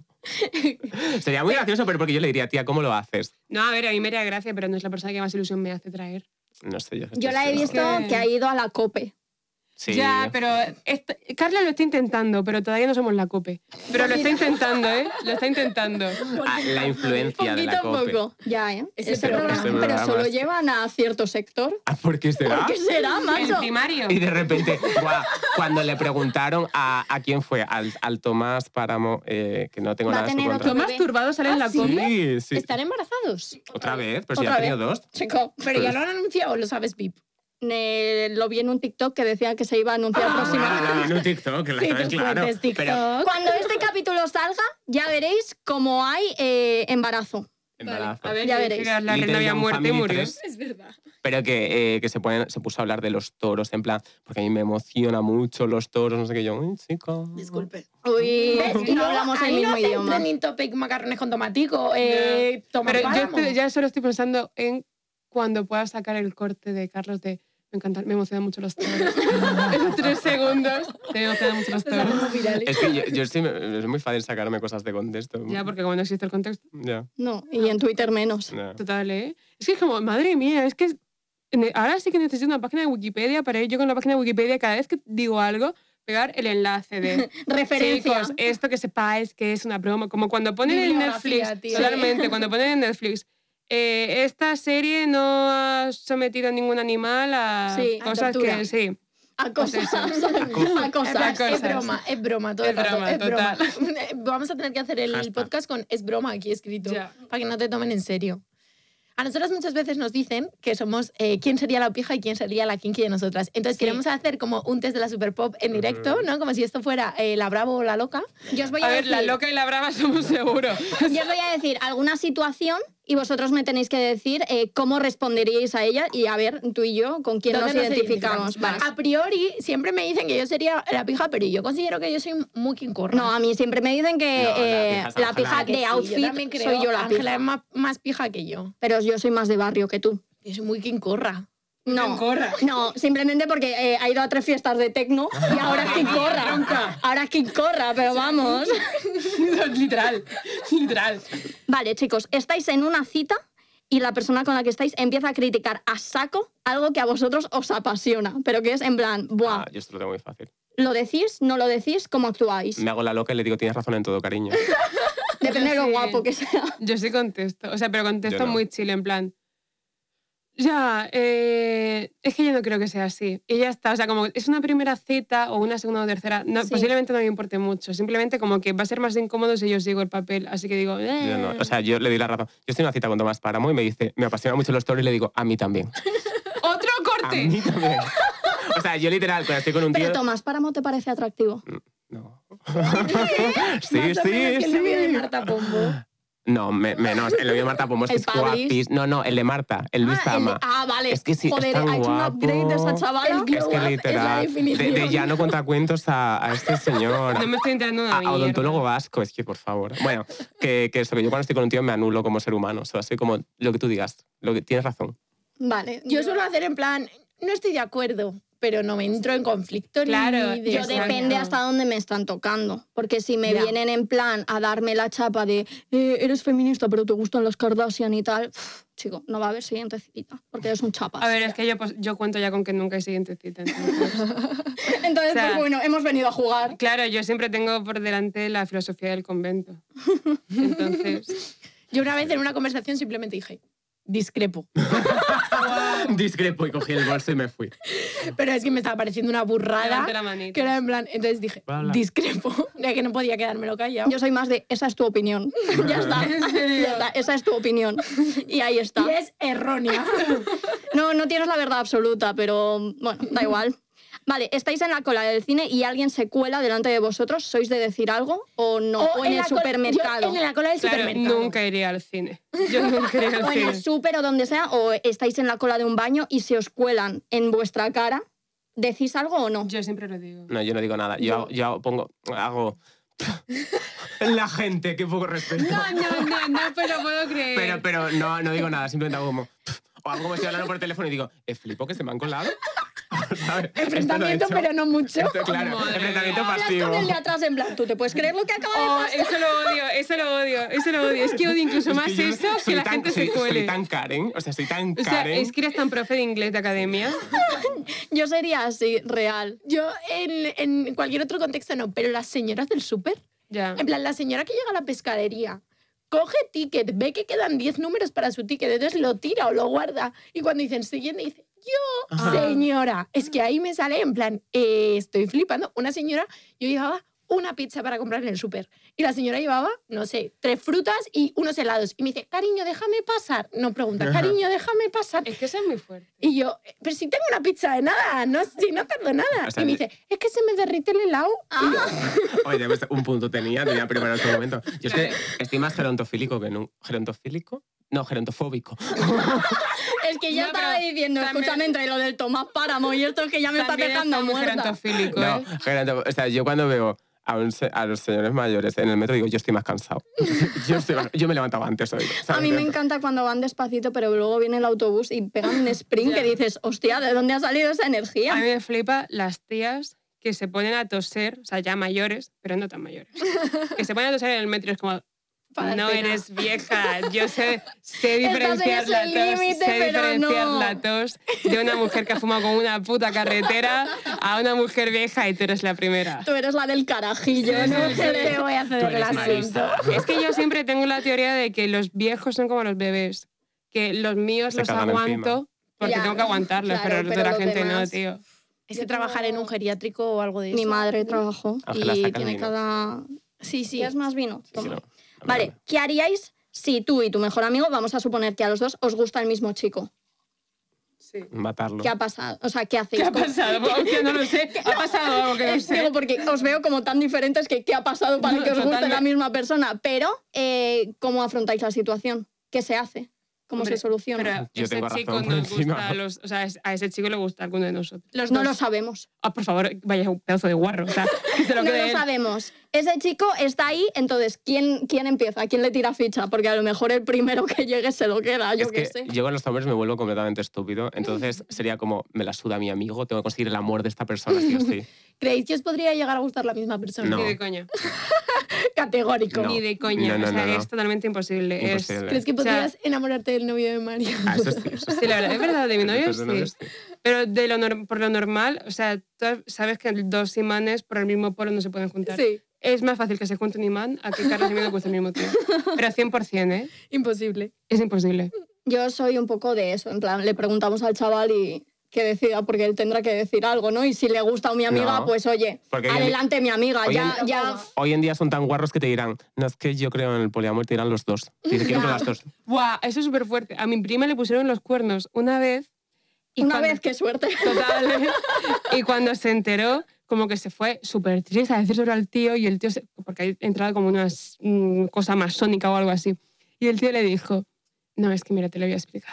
Sería muy gracioso, pero porque yo le diría, tía, ¿cómo lo haces? No, a ver, a mí me haría gracia, pero no es la persona que más ilusión me hace traer. No sé, yo. Yo la he estoy- visto que- que ha ido a la COPE. Sí. Ya, pero esto- Carla lo está intentando, pero todavía no somos la COPE. Pero lo está intentando, ¿eh? Lo está intentando. Ah, la influencia de la Poquito a COPE. poco. Ya, ¿eh? Ese Ese programa. programa, Ese pero programa solo es- llevan a cierto sector. Ah, ¿por qué será? ¿Por qué será, El macho? primario. Y de repente, guau, cuando le preguntaron a, a quién fue, al, al Tomás Páramo, eh, que no tengo Va a nada en su tener contra. otro Tomás Turbado sale en la ¿Ah, sí? COPE. Sí, sí. ¿Están embarazados? Otra vez, pero si Otra ya ha tenido vez. dos. Chico, Pero ya lo han anunciado, ¿lo sabes, Pip? eh, lo vi en un TikTok que decía que se iba a anunciar Ah, próximamente. en un TikTok, que la Sí, sabes, tus claro. fuentes TikTok. Pero Cuando este capítulo salga, ya veréis cómo hay eh, embarazo. embarazo. A ver, Ya yo veréis. dije que la Little reina había Young muerto y Family murió. tres. Es verdad. Pero que, eh, que se, ponen, se puso a hablar de los toros, en plan, porque a mí me emociona mucho los toros, no sé qué yo. Uy, chico. Disculpe. Uy, y no hablamos el ahí mismo no hacen idioma. trending topic macarrones con tomatico. Eh, Tomás Pero yo Páramo. estoy- ya solo estoy pensando en cuando pueda sacar el corte de Carlos de me encanta, me emocionan mucho los toros. En tres segundos me emocionan mucho los toros. Somos virales. Es que yo, yo sí me, es muy fácil sacarme cosas de contexto. Ya, porque como no existe el contexto. Ya, No, y en Twitter menos. ya. Total, ¿eh? Es que es como, madre mía, es que es- ne- ahora sí que necesito una página de Wikipedia para ir yo con la página de Wikipedia cada vez que digo algo, pegar el enlace de Referencia. chicos, esto que sepáis que es una broma. Como cuando ponen en Bibliografía, Netflix, tío. totalmente, cuando ponen en Netflix, eh, esta serie no ha sometido a ningún animal a Sí, a cosas tortura. que sí. A cosas. Pues A En cosas. plan, cosas. Es broma, es broma todo Es el rato, broma, es broma. total. Vamos a tener que hacer el Hashtag. podcast con es broma aquí escrito, Ya. para que no te tomen en serio. A nosotras muchas veces nos dicen que somos eh, quién sería la pija y quién sería la kinky de nosotras. Entonces Sí. queremos hacer como un test de la Super Pop en directo, ¿no? Como si esto fuera eh, la bravo o la loca. Yo os voy a, A ver, decir, la loca y la brava somos seguro. yo os voy a decir alguna situación y vosotros me tenéis que decir eh, cómo responderíais a ella y a ver, tú y yo, con quién nos ¿Dónde identificamos. Vale. A priori siempre me dicen que yo sería la pija, pero yo considero que yo soy muy kinkorra. No, a mí siempre me dicen que No, la eh, pija es la Ángela. pija que de sí, outfit yo también creo, soy yo la Ángela pija. es más, más pija que yo. Pero yo soy más de barrio que tú. Yo soy muy kinkorra. No, Kinkorra. no, simplemente porque eh, ha ido a tres fiestas de tecno y ahora es Kinkorra. Ahora es Kinkorra, pero vamos. literal, literal. Vale, chicos, estáis en una cita y la persona con la que estáis empieza a criticar a saco algo que a vosotros os apasiona, pero que es en plan, buah, Ah, yo esto lo tengo muy fácil. ¿lo decís? ¿No lo decís? ¿Cómo actuáis? Me hago la loca y le digo, tienes razón en todo, cariño. Depende de lo Sí. guapo que sea. Yo sí contesto, o sea, pero contesto Yo no. muy chill, en plan. Ya, eh, es que yo no creo que sea así. Y ya está, o sea, como es una primera cita o una segunda o tercera, no, Sí. posiblemente no me importe mucho. Simplemente como que va a ser más incómodo si yo sigo el papel. Así que digo, eh. Yo no. O sea, yo le doy la razón. Yo estoy en una cita con Tomás Páramo y me dice, me apasiona mucho los toros y le digo, a mí también. ¡Otro A corte! mí también. O sea, yo literal, cuando estoy con un tío... Pero Tomás Páramo te parece atractivo. No. Más sí, o menos sí, que el novio de sí. Marta Pombo. No, me- menos. El novio de Marta Pombo es que El es Pablis. guapis. No, no, el de Marta, el Luis ah, el de- Zama. ah, vale. Es que sí, es Joder, tan ha hecho un guapo. upgrade de esa chavala. El glow Es que up es la literal, de, definición. de llano contacuentos a, a este señor. No me estoy enterando de A, una a mierda. odontólogo vasco, es que por favor. Bueno, que, que eso, que yo cuando estoy con un tío me anulo como ser humano. O sea, soy como lo que tú digas. Lo que, tienes razón. Vale. Yo suelo hacer en plan, no estoy de acuerdo, pero no me entro en conflicto Claro, ni de Yo Exacto. depende hasta dónde me están tocando. Porque si me Ya. vienen en plan a darme la chapa de eh, eres feminista pero te gustan las Kardashian y tal, pf, chico, no va a haber siguiente cita. Porque eres un chapas. A ver, es que yo, pues, yo cuento ya con que nunca hay siguiente cita. Entonces, Entonces, o sea, pues bueno, hemos venido a jugar. claro, yo siempre tengo por delante la filosofía del convento. Entonces, Yo una vez en una conversación simplemente dije, discrepo. Discrepo y cogí el bolso y me fui. Pero es que me estaba pareciendo una burrada. levante la manita. Que era en plan, entonces dije, Puedo hablar. discrepo. De que no podía quedármelo callado. Yo soy más de esa es tu opinión. ya está. Ya está. Esa es tu opinión. Y ahí está. Y es errónea. No, no tienes la verdad absoluta, pero bueno, da igual. Vale, estáis en la cola del cine y alguien se cuela delante de vosotros. ¿Sois de decir algo o no? O, en, el la cola- supermercado. yo en la cola del claro, supermercado. nunca iría al cine. Yo nunca iría al O en cine. el súper o donde sea, o estáis en la cola de un baño y se os cuelan en vuestra cara. ¿Decís algo o no? Yo siempre lo digo. No, yo no digo nada. Yo, yo hago- pongo, hago... La gente, qué poco respeto. No, no, no, no, pero puedo creer. Pero, pero no, no digo nada, simplemente hago como... O algo como estoy hablando por teléfono y digo, ¿es flipo que se me han colado? ¿Sabes? Enfrentamiento, Esto lo he hecho. pero no mucho. Esto, claro, Madre enfrentamiento mía. Hablas pasivo. con el de atrás en plan, ¿tú te puedes creer lo que acaba de Oh, pasar? eso lo odio, eso lo odio, eso lo odio. Es que odio incluso Es más que yo eso que soy la tan- gente soy, se cuele. Soy tan Karen, o sea, soy tan O sea, Karen. es que eres tan profe de inglés de academia. Yo sería así, real. Yo en, en cualquier otro contexto no, pero las señoras del súper, Ya. en plan, la señora que llega a la pescadería, coge ticket, ve que quedan diez números para su ticket, entonces lo tira o lo guarda. Y cuando dicen siguiente, dice, yo, Ajá. señora. Es que ahí me sale en plan, eh, estoy flipando. Una señora, yo llevaba una pizza para comprar en el súper. Y la señora llevaba, no sé, tres frutas y unos helados. Y me dice, cariño, déjame pasar. No pregunta, cariño, déjame pasar. Es que eso es muy fuerte. Y yo, pero si tengo una pizza de nada, no, si no tardo nada. O sea, y me de- dice, es que se me derrite el helado. Y yo, Oye, pues un punto tenía, tenía preparado en ese momento. Yo es que estoy más gerontofílico que nunca. ¿Gerontofílico? No, gerontofóbico. Es que yo No, estaba pero diciendo, también- escúchame, entre lo del Tomás Páramo y esto es que ya me está También dejando está muy muerta. gerontofílico, No, ¿eh? geronto- o sea, yo cuando veo a, un se- a los señores mayores en el metro digo, yo estoy más cansado. yo, estoy más- yo me levantaba antes hoy. ¿sabes? A mí me encanta cuando van despacito, pero luego viene el autobús y pegan un sprint Ya. que dices, hostia, ¿de dónde ha salido esa energía? A mí me flipa las tías que se ponen a toser, o sea, ya mayores, pero no tan mayores. Que se ponen a toser en el metro, es como, Para no pena. eres vieja. Yo sé, sé Estás en diferenciar ese la tos, límite, sé pero diferenciar no. la tos de una mujer que ha fumado con una puta carretera a una mujer vieja y tú eres la primera. Tú eres la del carajillo, Sí, ¿no? sí, sí. te voy a Tú ceder el eres asiento. Marisa. Es que yo siempre tengo la teoría de que los viejos son como los bebés, que los míos Se los cagan aguanto encima. porque Ya, tengo que aguantarlos, claro, pero el resto de pero la los gente demás- no, tío. Es Yo que trabajar en tengo- un geriátrico o algo de eso. Mi madre trabajó Ángela, y saca el tiene vino. cada... Sí, sí. ¿Quieres más vino? Sí, Toma. no. Vale, ¿qué haríais si tú y tu mejor amigo, vamos a suponer que a los dos os gusta el mismo chico? Sí. Matarlo. ¿Qué ha pasado? O sea, ¿qué hacéis? ¿Qué ha ¿Cómo- pasado? Hostia, no lo sé. Ha pasado algo que no Eh, sé. Digo, porque os veo como tan diferentes que ¿qué ha pasado para No, que os guste totalmente. la misma persona? Pero, eh, ¿cómo afrontáis la situación? ¿Qué se hace? ¿Cómo Hombre, se soluciona? Pero Yo ese tengo chico razón por nos encima. gusta a los, o sea, es- a ese chico le gusta alguno de nosotros. Los No dos. lo sabemos. Ah, por favor, vaya un pedazo de guarro. O sea, que se lo No quede lo él. sabemos. Ese chico está ahí, entonces, ¿quién, ¿quién empieza? ¿Quién le tira ficha? Porque a lo mejor el primero que llegue se lo queda, yo Es qué que sé. yo con los hombres me vuelvo completamente estúpido. Entonces sería como, me la suda mi amigo, tengo que conseguir el amor de esta persona, sí o sí. ¿Creéis que os podría llegar a gustar la misma persona? No. Ni de coña. Categórico. No. Ni de coña. No, no, o sea, no, no. es totalmente imposible. Es- Imposible. ¿Crees que O sea, podrías enamorarte del novio de Mario? Ah, eso sí, eso sí. Sí, la verdad, es verdad, de mi novio Entonces, no, sí. Pero de lo nor- por lo normal, o sea, tú sabes que dos imanes por el mismo polo no se pueden juntar. Sí, Es más fácil que se junte un imán a que Carlos y yo nos guste al mismo tiempo. Pero cien por ciento, ¿eh? imposible. Es imposible. Yo soy un poco de eso, en plan, le preguntamos al chaval y que decida, porque él tendrá que decir algo, ¿no? Y si le gusta a mi amiga, No, pues oye, porque hoy en adelante mi amiga, hoy ya, en- ya... Hoy en día son tan guarros que te dirán, no, es que yo creo en el poliamor, te dirán los dos. Dice, quiero Ya. con las dos. ¡Buah! Eso es súper fuerte. A mi prima le pusieron los cuernos una vez. Y Una cuando- vez, qué suerte. Total. ¿eh? Y cuando se enteró, como que se fue súper triste a decírselo al tío y el tío, se, porque ahí entraba como una mm, cosa masónica o algo así. Y el tío le dijo, no, es que mira, te lo voy a explicar.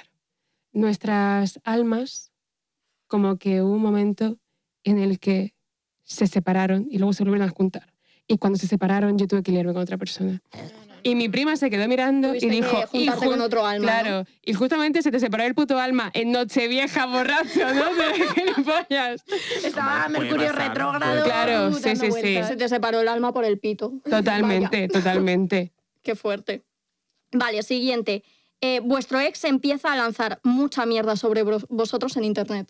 Nuestras almas, como que hubo un momento en el que se separaron y luego se volvieron a juntar. Y cuando se separaron, yo tuve que liarme con otra persona. Y mi prima se quedó mirando Tuviste y dijo... que y juntarte ju- con otro alma, Claro, y justamente se te separó el puto alma en Nochevieja borracho, ¿no? De gilipollas. Estaba Puede Mercurio pasar, retrógrado. puede Claro, uh, sí, dando sí, sí. vueltas. Se te separó el alma por el pito. Totalmente, Vaya, totalmente. qué fuerte. Vale, siguiente. Eh, vuestro ex empieza a lanzar mucha mierda sobre vos- vosotros en internet.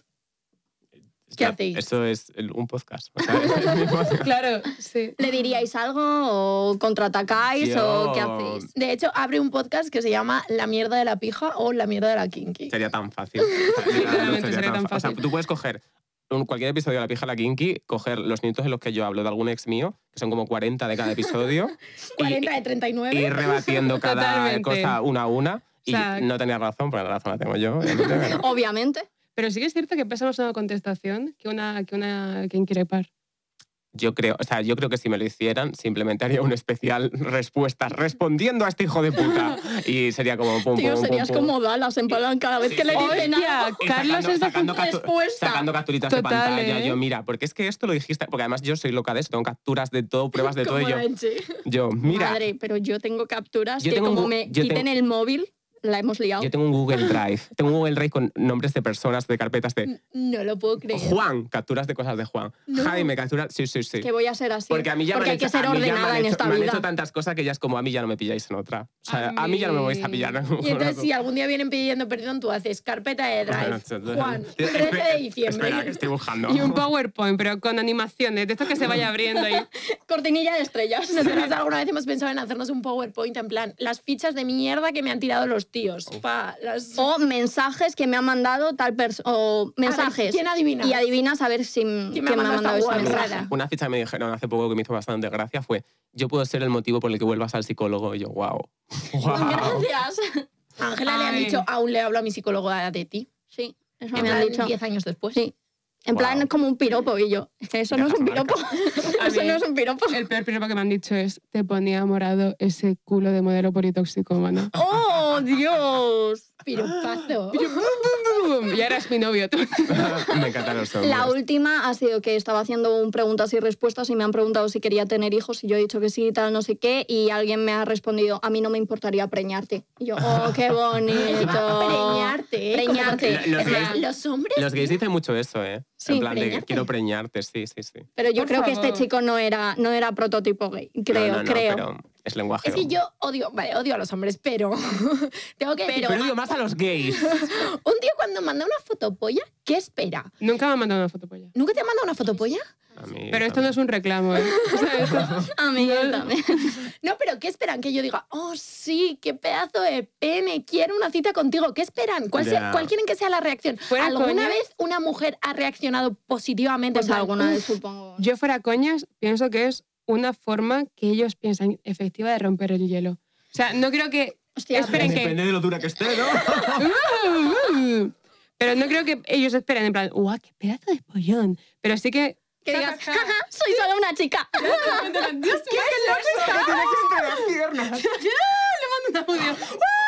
¿Qué Ya, hacéis? Eso es el- un podcast. O sea, es el mismo- Claro, sí. ¿Le diríais algo o contraatacáis Yo- o qué hacéis? De hecho, abre un podcast que se llama La mierda de la pija o La mierda de la kinky. Sería tan fácil. O sea, Literalmente sería tan fa- O sea, fácil. tú puedes coger un- cualquier episodio de La Pija la Kinky, coger los minutos en los que yo hablo de algún ex mío, que son como cuarenta de cada episodio, cuarenta de y treinta y nueve. ir rebatiendo cada Totalmente. cosa una a una. Y O sea, no tenía razón, porque la razón la tengo yo. obviamente, pero- Obviamente. Pero sí que es cierto que pesa más una contestación que una que una que increpar. Yo creo, o sea, yo creo que si me lo hicieran, simplemente haría un especial respuestas respondiendo a este hijo de puta. Y sería como pum, Tío, pum, pum, serías pum. como Dallas, en plan, cada vez Sí, que le sí. dicen Hostia, algo... Y Carlos sacando, es de sacando, puta captu- respuesta. sacando capturitas Total, de pantalla. ¿eh? Yo, mira, porque es que esto lo dijiste. Porque además yo soy loca de eso, tengo capturas de todo, pruebas de todo. Y Como yo, Anche. yo, mira, Madre, pero yo tengo capturas Yo que tengo un como gu- me yo quiten tengo- el móvil, la hemos liado. yo tengo un Google Drive. Tengo un Google Drive con nombres de personas, de carpetas de No lo puedo creer. Juan, capturas de cosas de Juan. No. Jaime, capturas. Sí, sí, sí. Que voy a ser así. Porque a mí ya Porque me han hay que hecho- ser a mí ya me ordenada han en hecho- esta me han vida. hecho tantas cosas que ya es como a mí ya no me pilláis en otra. O sea, A a mí ya no me vais a mí- pillar. Y entonces, si algún día vienen pidiendo perdón, tú haces carpeta de Drive. Juan, trece de diciembre. Espera, que estoy buscando. Y un PowerPoint, pero con animaciones, de esto que se vaya abriendo ahí. Cortinilla de estrellas. Nosotros alguna vez hemos pensado en hacernos un PowerPoint en plan, las fichas de mierda que me han tirado los tíos. Pa, las... O mensajes que me han mandado tal persona. O mensajes. ¿quién adivina? Y adivinas a ver si quién me ha me ha mandado mandado esta ese guarrada? mensaje. Una ficha que me dijeron hace poco que me hizo bastante gracia fue: yo puedo ser el motivo por el que vuelvas al psicólogo. Y yo, wow. wow. Gracias. Ángela le han Ay. dicho, aún le hablo a mi psicólogo de ti. Sí, eso En me han plan, dicho. diez años después. Sí. En Wow. plan, como un piropo. Y yo, es que eso no es un piropo. A Eso mí- no es un piropo. El peor piropo que me han dicho es te ponía morado ese culo de modelo politoxicómano. ¡Oh, Dios! Piropazo. Y ahora es mi novio. tú. Me encantan los hombres. La última ha sido que estaba haciendo un preguntas y respuestas y me han preguntado si quería tener hijos y yo he dicho que sí y tal, no sé qué, y alguien me ha respondido, a mí no me importaría preñarte. Y yo, oh, qué bonito. Preñarte, ¿eh? Preñarte. Lo- los Como que- gays- Los hombres... Los gays dicen mucho eso, ¿eh? Sí, en plan de preñarte. quiero preñarte, sí, sí, sí. Pero yo Por creo que este favor. chico no era, no era prototipo gay. Creo, No, no, no, creo. pero es lenguaje. Es que yo odio, vale, odio a los hombres, pero tengo que decir, Pero digo más a los gays. un tío cuando manda una fotopolla, ¿qué espera? Nunca me han mandado una foto polla. ¿Nunca te ha mandado una fotopolla? A mí Pero esto no también. es un reclamo, ¿eh? O sea, esto- A mí también. No, pero ¿qué esperan? Que yo diga, oh, sí, qué pedazo de pene, quiero una cita contigo. ¿Qué esperan? ¿Cuál, sea- Ya. cuál quieren que sea la reacción? Fuera ¿Alguna coña. vez una mujer ha reaccionado positivamente? Pues En plan, alguna "Uf, vez supongo. Yo fuera coñas, pienso que es una forma que ellos piensan efectiva de romper el hielo. O sea, no creo que... Hostia, esperen que... Depende de lo dura que esté, ¿no? Pero no creo que ellos esperen en plan, ¡guau, qué pedazo de pollón! Pero sí que... Que digas, jaja, soy solo una chica. Dios, ¿qué Le mando un audio.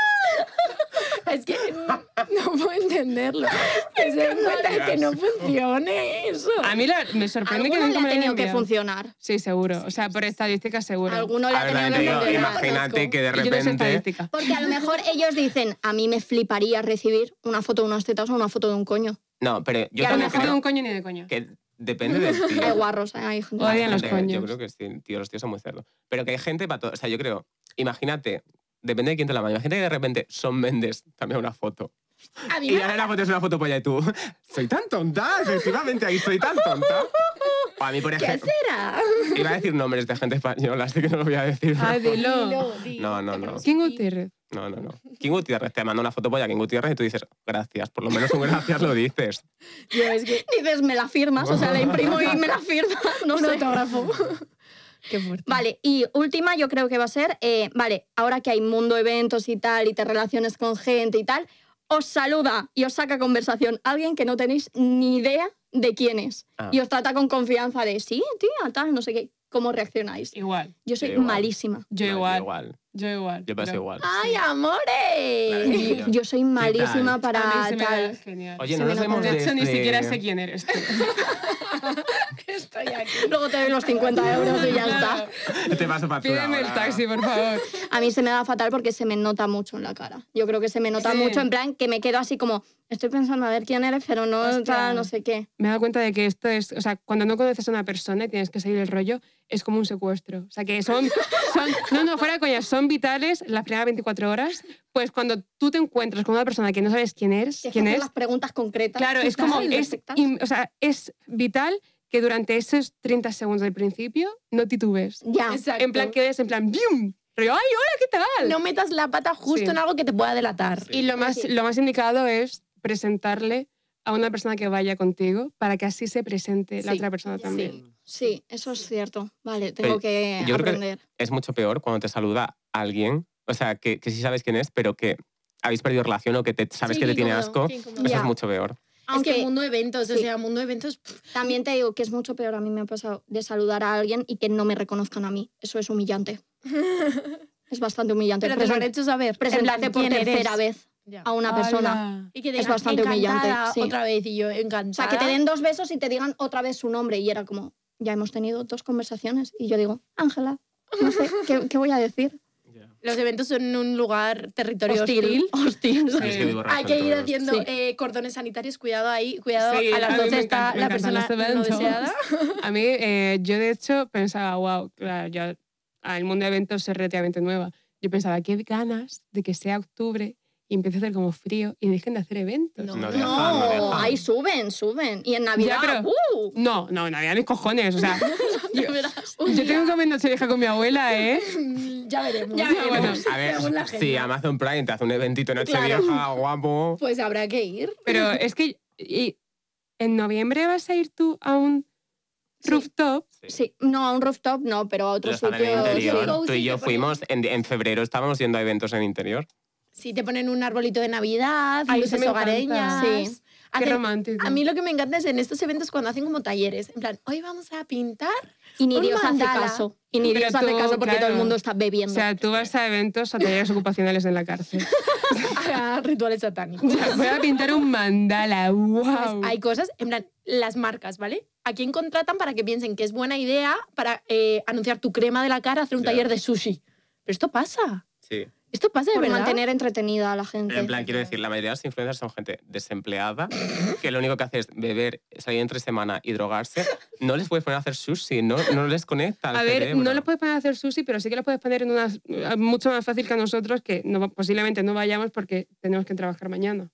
Es que no, no puedo entenderlo. Que se den cuenta de que no funcione eso. A mí la- me sorprende que Alguno le nunca ha me lo hayan tenido que enviado. funcionar. Sí, seguro. O sea, por estadísticas seguro. Alguno le A ha ver, tenido también que te digo, funcionar. imagínate que de Y yo no sé repente... estadística. Porque a lo mejor ellos dicen, a mí me fliparía recibir una foto de unas tetas o una foto de un coño. No, pero yo Y a lo también mejor de creo un coño ni de coño. que depende del tío. Hay guarros, ¿eh? Hay gente. Odian los Gente, coños. Yo creo que sí, tío, los tíos son muy cerdos. Pero que hay gente para todo. O sea, yo creo, imagínate, depende de quién te la mande. Imagínate que de repente Son Mendes también una foto. A mí Y me ahora la foto es una foto polla y tú, soy tan tonta, efectivamente, ahí soy tan tonta. O a mí, por ¿Qué ejemplo, será? iba a decir nombres de gente española, así que no lo voy a decir. Ah, dilo. Dilo, dilo. No, no, no. ¿Quién Gutiérrez? No, no, no. King Gutiérrez te manda una foto polla a King Gutiérrez y tú dices, gracias, por lo menos un gracias lo dices. Yo es que Dices, me la firmas, o sea, la imprimo y me la firmas, no un sé. autógrafo. Qué fuerte. Vale, y última yo creo que va a ser, eh, vale, ahora que hay mundo eventos y tal, y te relaciones con gente y tal, os saluda y os saca conversación alguien que no tenéis ni idea de quién es. Ah. Y os trata con confianza de, sí, tía, tal, no sé qué. ¿Cómo reaccionáis? Igual. Yo soy Yo igual. malísima. Yo No, igual. igual. Yo igual. Yo paso pero- igual. ¡Ay, amores! Claro. Yo soy malísima tal? A mí para se me da tal. genial. Oye, Se no me nos nota. vemos de de hecho, ni este- siquiera sé quién eres tú. Estoy aquí. Luego te doy los cincuenta euros y ya está. Te paso factura Pídeme el ahora. taxi, por favor. A mí se me da fatal porque se me nota mucho en la cara. Yo creo que se me nota Sí. mucho, en plan, que me quedo así como, estoy pensando a ver quién eres, pero no, Ostras. tal, no sé qué. Me he dado cuenta de que esto es, o sea, cuando no conoces a una persona y tienes que seguir el rollo, es como un secuestro. O sea, que son, son no, no, fuera de coña, son vitales las primeras veinticuatro horas. Pues cuando tú te encuentras con una persona que no sabes quién eres, Tienes que quién hacer es, las preguntas concretas. claro, es justas como, y es, perfectas. im- o sea, es vital que durante esos treinta segundos del principio no titubes. Ya. Exacto. En plan, quedes en plan, ¡bium! Rollo, ¡ay, hola, qué tal! No metas la pata justo Sí. en algo que te pueda delatar. Y lo más, lo más indicado es presentarle a una persona que vaya contigo para que así se presente la Sí, otra persona también. Sí, eso es cierto. Vale, tengo Oye, que yo creo que- aprender. Es mucho peor cuando te saluda alguien, o sea, que, que sí sabes quién es, pero que habéis perdido relación o que te, sabes Sí, que te qué tiene incómodo, asco. qué incómodo. Eso Ya. es mucho peor. Aunque Es que mundo eventos, o sí. sea, mundo eventos... pff, también te digo que es mucho peor, a mí me ha pasado, de saludar a alguien y que no me reconozcan a mí. Eso es humillante. Es bastante humillante. pero te lo han Presen- hecho saber. presentarte En plan, por ¿quién tercera eres? vez Ya. a una persona. ¡Hala! Y que Es digan, bastante "Encantada", humillante, sí. otra vez y yo encantada. O sea, que te den dos besos y te digan otra vez su nombre. Y era como, ya hemos tenido dos conversaciones. Y yo digo, Ángela, no sé, ¿qué, qué voy a decir? Los eventos son un lugar territorio Hostil. hostil. Hostil. Es que vivo Hay que ir resuelto. haciendo Sí. eh, cordones sanitarios, cuidado ahí, cuidado, Sí, a las a mí doce me está encanta- me la encantan persona los no eventos. deseada. A mí, eh, yo de hecho pensaba, wow, claro, yo, ah, el mundo de eventos es relativamente nueva. Yo pensaba, qué ganas de que sea octubre y empiece a hacer como frío y dejen de hacer eventos. No. No No, dejan, no dejan. ahí suben, suben. Y en Navidad, Ya, pero- ¡uh! No, no, Navidad mis cojones. O sea, yo, Ya verás. yo tengo que comer nochevieja con mi abuela, ¿eh? Ya veremos. Ya ya veremos. veremos. A ver, Según la si agenda. Amazon Prime te hace un eventito en Claro. Nochevieja, guapo. Pues habrá que ir. Pero es que y, en noviembre vas a ir tú a un Sí. rooftop. Sí, no, a un rooftop no, pero a otro Los salen sitio. en interior. sí. Tú y yo Sí, que fuimos, en, en febrero estábamos yendo a eventos en interior. Si te ponen un arbolito de Navidad, Ay, eso luces me encanta. hogareñas. Sí. Qué Hacen- romántico. a mí lo que me encanta es en estos eventos cuando hacen como talleres. En plan, hoy vamos a pintar. Y ni Un Dios hace mandala. caso. Y ni Pero Dios hace tú, caso porque todo claro. el mundo está O bebiendo. sea, tú vas a eventos o talleres ocupacionales en la cárcel. a rituales satánicos. Voy a pintar un mandala, wow. Pues hay cosas, en plan, las marcas, ¿vale? ¿A quién contratan para que piensen que es buena idea para eh, anunciar tu crema de la cara, hacer un Ya. taller de sushi? Pero esto pasa. Sí. Esto pasa de por verdad. mantener entretenida a la gente. En plan, quiero decir, la mayoría de los influencers son gente desempleada, que lo único que hace es beber, salir entre semana y drogarse. No les puedes poner a hacer sushi, no, no les conecta al A ver, cerebro. no los puedes poner a hacer sushi, pero sí que los puedes poner en una mucho más fácil que a nosotros, que no, posiblemente no vayamos porque tenemos que trabajar mañana.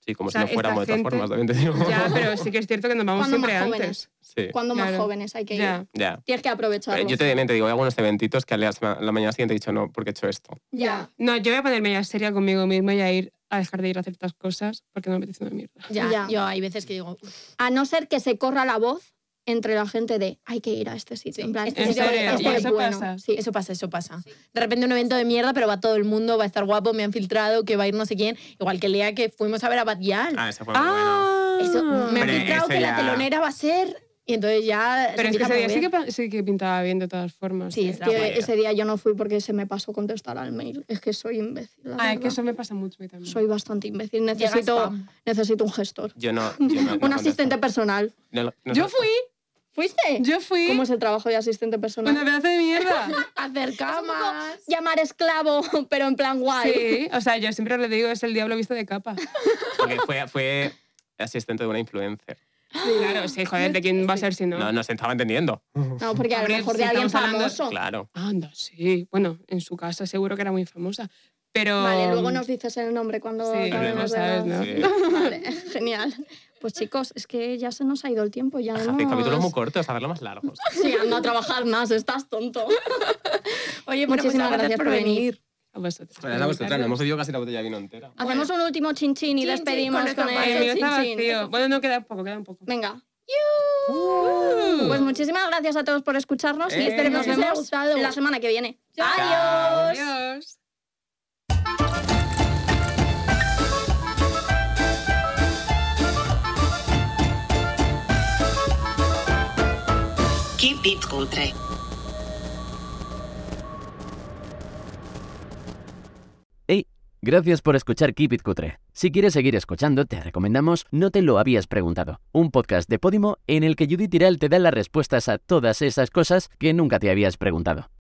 Sí, como O sea, si no fuéramos esta de todas gente- formas, también te digo. Ya, pero sí que es cierto que nos vamos Cuando siempre más antes. jóvenes. Sí, Cuando más Claro. jóvenes hay que ir. Ya. ya. Tienes que aprovecharlo. Pero yo te, te digo, hay algunos eventitos que a la, sema- la mañana siguiente he dicho no, porque he hecho esto. Ya. No, yo voy a ponerme ya seria conmigo misma y a ir a dejar de ir a ciertas cosas porque no me apetece una mierda. Ya, Ya. yo hay veces que digo, "Uf, A no ser que se corra la voz entre la gente de hay que ir a este sitio. Sí. En plan, ¿En este sitio- serio? este ¿Y es eso bueno. pasa? Sí. eso pasa, eso pasa. De repente un evento de mierda, pero va todo el mundo, va a estar guapo, me han filtrado, que va a ir no sé quién. Igual que el día que fuimos a ver a Bad Gyal. Ah, ese fue muy bueno. Ah, Eso, me han Pero filtrado ese que ya- la telonera va a ser... Y entonces ya... se Pero es que empieza ese a día sí que, mover. pa- sí que pintaba bien de todas formas. Sí, ¿eh? está Tío, guay. ese día yo no fui porque se me pasó contestar al mail. Es que soy imbécil. la Ah, es que verdad. eso me pasa mucho a mí también. Soy bastante imbécil. Llega Necesito, spam. necesito un gestor. Yo no. Yo no, no un asistente contesto. personal. No, no- Yo fui, ¿Fuiste? yo fui. ¿Cómo es el trabajo de asistente personal? Una pedazo de mierda. Hacer camas. Llamar esclavo, pero en plan guay. Sí, o sea, yo siempre le digo, es el diablo visto de capa. Porque fue, fue asistente de una influencer. Claro, sí, joder, ¿de quién va a ser si no? No, no se estaba entendiendo. No, porque a lo Hombre, mejor si de alguien estamos hablando- famoso. Claro. Anda, sí. Bueno, en su casa seguro que era muy famosa. Pero... Vale, luego nos dices el nombre cuando Sí, acabemos de sabes, ¿no? Sí. Vale, genial. Pues chicos, es que ya se nos ha ido el tiempo. Ya Hacéis hemos- capítulos muy cortos, hacerlo más largos. Sí, anda a trabajar más, estás tonto. Oye, bueno, Muchísimas muchas gracias por venir. A vosotros. Pues a vosotras, no hemos bebido casi la botella de vino entera. Hacemos un último chin chin y Chin, chin, despedimos con con, nuestro el El mío está chin chin. vacío. Bueno, no, queda un poco, queda un poco. Venga. Uh. Pues muchísimas gracias a todos por escucharnos y Eh, esperemos que nos os haya vemos gustado. la semana que viene. Chao. Adiós. Adiós. Keep it cutre. Hey, gracias por escuchar Keep It Cutre. Si quieres seguir escuchando, te recomendamos No te lo habías preguntado, un podcast de Podimo en el que Judith Tiral te da las respuestas a todas esas cosas que nunca te habías preguntado.